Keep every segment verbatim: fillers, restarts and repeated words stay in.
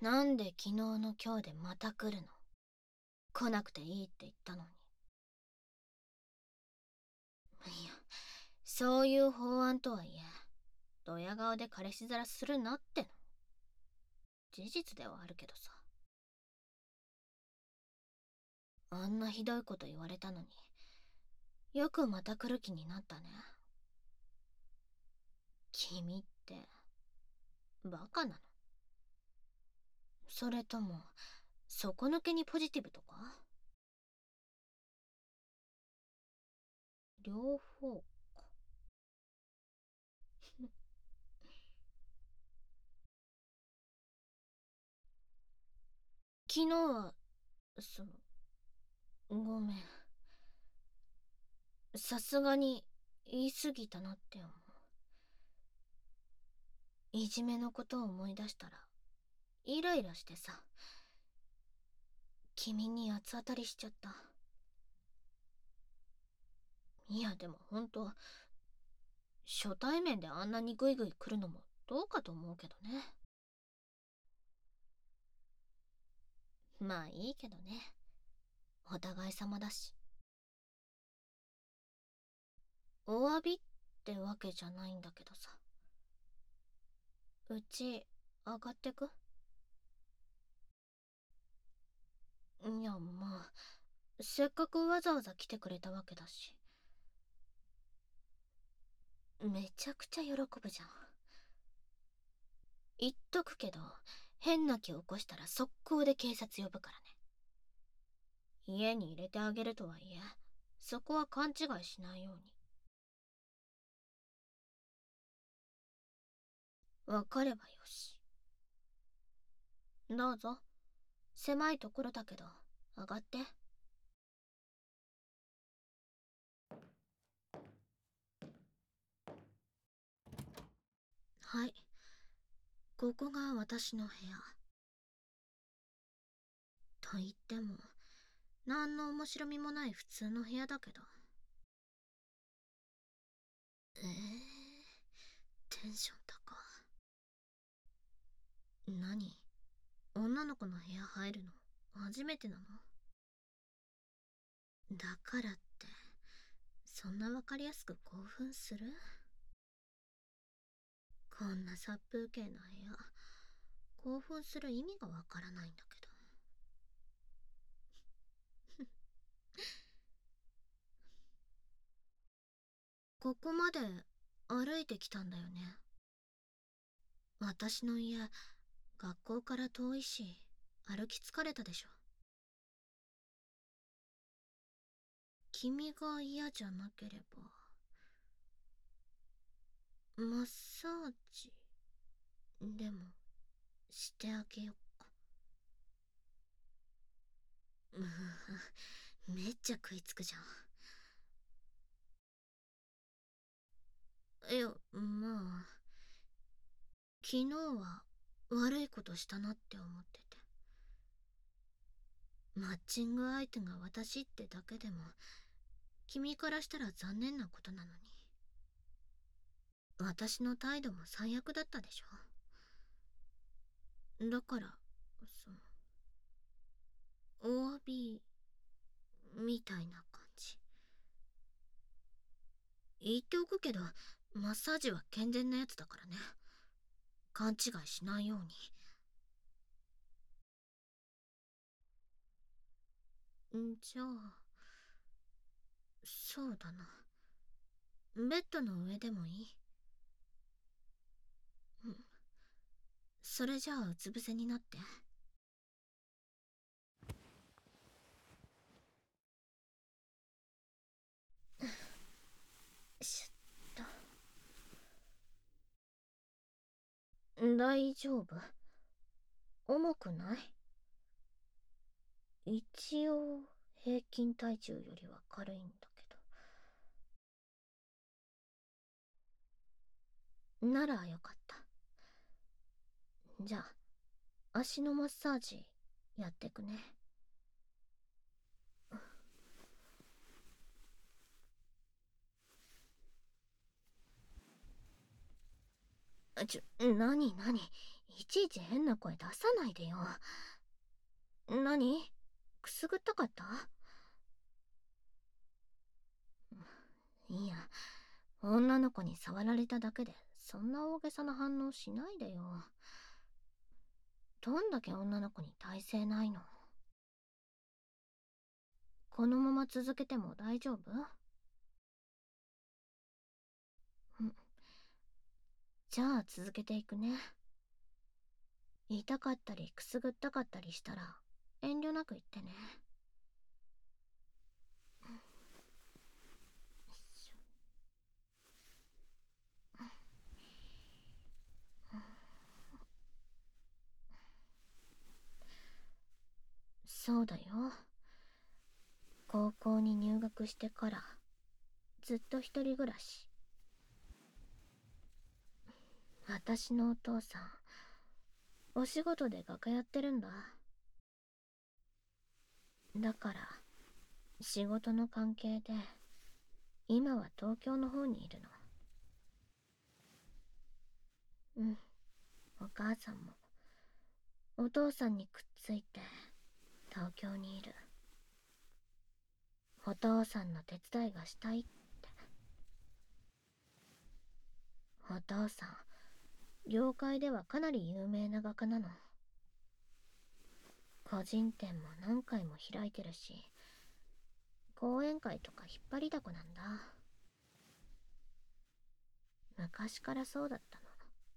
なんで昨日の今日でまた来るの？来なくていいって言ったのに。いや、そういう法案とはいえ、ドヤ顔で彼氏面するなっての。事実ではあるけどさ。あんなひどいこと言われたのに、よくまた来る気になったね。君って、バカなの？それとも、底抜けにポジティブとか？両方か。昨日は、その、ごめん。さすがに言い過ぎたなって思う。いじめのことを思い出したらイライラしてさ、君に八つ当たりしちゃった。いやでもほんと、初対面であんなにグイグイ来るのもどうかと思うけどね。まあいいけどね、お互い様だし。お詫びってわけじゃないんだけどさ。うち上がってく？いやまあ、せっかくわざわざ来てくれたわけだし。めちゃくちゃ喜ぶじゃん。言っとくけど、変な気を起こしたら速攻で警察呼ぶからね。家に入れてあげるとはいえ、そこは勘違いしないように。わかればよし。どうぞ。狭いところだけど、上がって。はい。ここが私の部屋。と言っても、何の面白みもない普通の部屋だけど。えー、テンション高。何？女の子の部屋入るの初めてなの？だからって、そんなわかりやすく興奮する？こんな殺風景な部屋、興奮する意味がわからないんだけど。ここまで歩いてきたんだよね。私の家、学校から遠いし、歩き疲れたでしょ。君が嫌じゃなければ、マッサージでもしてあげよっか。うふふ、めっちゃ食いつくじゃん。いや、まあ、昨日は悪いことしたなって思ってて。マッチング相手が私ってだけでも、君からしたら残念なことなのに。私の態度も最悪だったでしょ。だから、その、お詫び、みたいな感じ。言っておくけど、マッサージは健全なやつだからね。勘違いしないように。んじゃあ、そうだな。ベッドの上でもいい？うん。それじゃあ、うつ伏せになって。しょっと。大丈夫？重くない？一応、平均体重よりは軽いんだけど。ならよかった。じゃあ、足のマッサージ、やってくね。ちょ、なになに？ いちいち変な声出さないでよ。何？くすぐったかった？いや、女の子に触られただけでそんな大げさな反応しないでよ。どんだけ女の子に耐性ないの？このまま続けても大丈夫？んじゃあ続けていくね。痛かったりくすぐったかったりしたら遠慮なく言ってね。そうだよ。高校に入学してからずっと一人暮らし。私のお父さん、お仕事で画家やってるんだ。だから仕事の関係で今は東京の方にいるの。うん、お母さんもお父さんにくっついて東京にいる。お父さんの手伝いがしたいって。お父さん、業界ではかなり有名な画家なの。個人店も何回も開いてるし、講演会とか引っ張りだこなんだ。昔からそうだったの。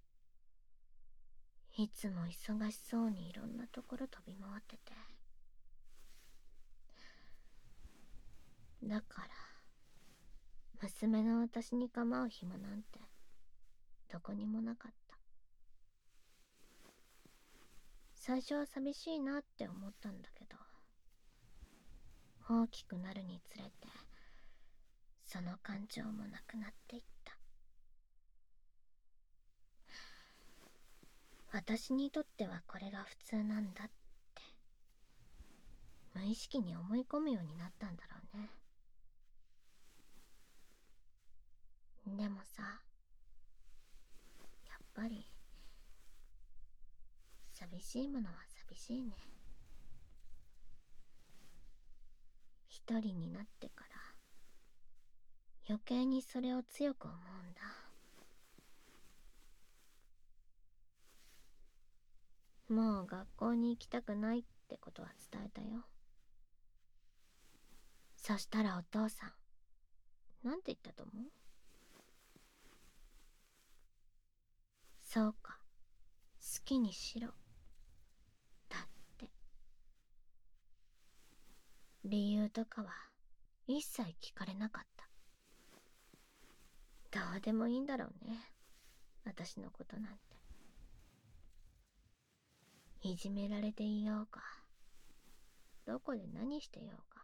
いつも忙しそうにいろんなところ飛び回ってて。だから娘の私に構う暇なんてどこにもなかった。最初は寂しいなって思ったんだけど、大きくなるにつれてその感情もなくなっていった。私にとってはこれが普通なんだって無意識に思い込むようになったんだろうね。でもさ、やっぱり寂しいものは寂しいね。一人になってから余計にそれを強く思うんだ。もう学校に行きたくないってことは伝えたよ。そしたらお父さん、なんて言ったと思う？そうか、好きにしろ。だって。理由とかは一切聞かれなかった。どうでもいいんだろうね、私のことなんて。いじめられていようか、どこで何してようか、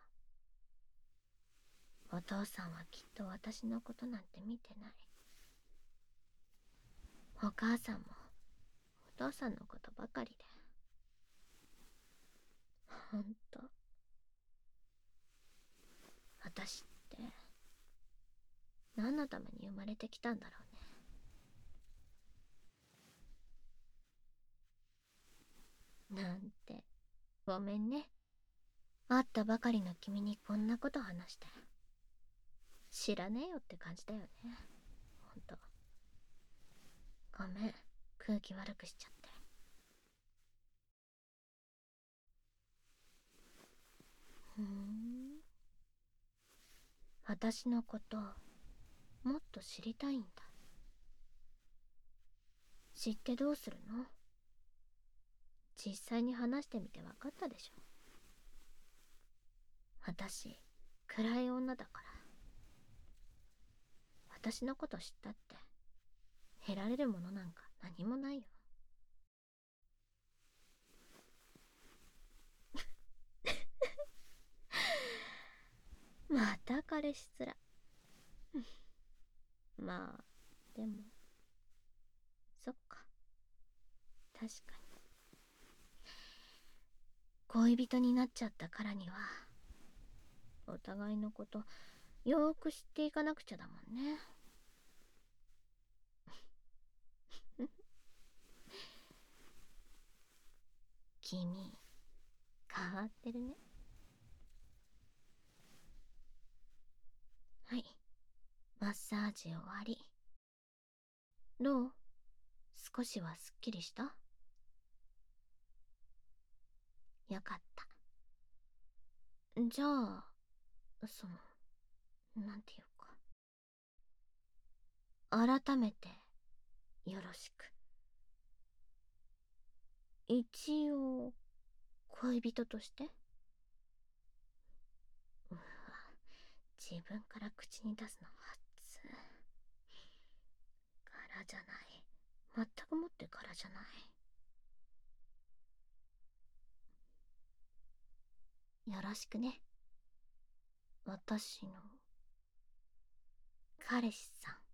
お父さんはきっと私のことなんて見てない。お母さんもお父さんのことばかりで。ほんと、私って何のために生まれてきたんだろうね。なんて、ごめんね。会ったばかりの君にこんなこと話して。知らねえよって感じだよね。ほんと。ごめん、空気悪くしちゃって。ふん。私のこともっと知りたいんだ。知ってどうするの？実際に話してみて分かったでしょ。私、暗い女だから。私のこと知ったって得られるものなんか何もないよ。また彼氏面。まあでもそっか、確かに恋人になっちゃったからにはお互いのことよーく知っていかなくちゃだもんね。 君変わってるね。はい、マッサージ終わり。どう？少しはすっきりした？よかった。じゃあ、その、なんていうか、改めてよろしく。一応恋人として。うわ、自分から口に出すの初。からじゃない。全くもってからじゃない。よろしくね、私の彼氏さん。